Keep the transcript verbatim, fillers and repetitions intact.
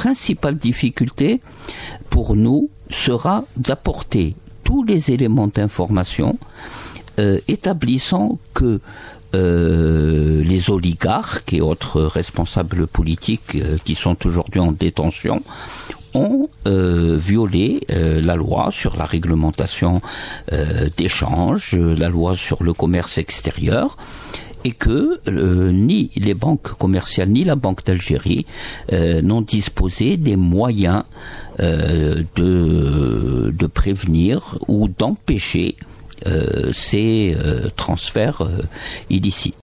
principale difficulté pour nous sera d'apporter tous les éléments d'information euh, établissant que euh, les oligarques et autres responsables politiques euh, qui sont aujourd'hui en détention ont euh, violé euh, la loi sur la réglementation euh, d'échange, la loi sur le commerce extérieur, et que euh, ni les banques commerciales ni la Banque d'Algérie euh, n'ont disposé des moyens euh, de, de prévenir ou d'empêcher euh, ces euh, transferts euh, illicites.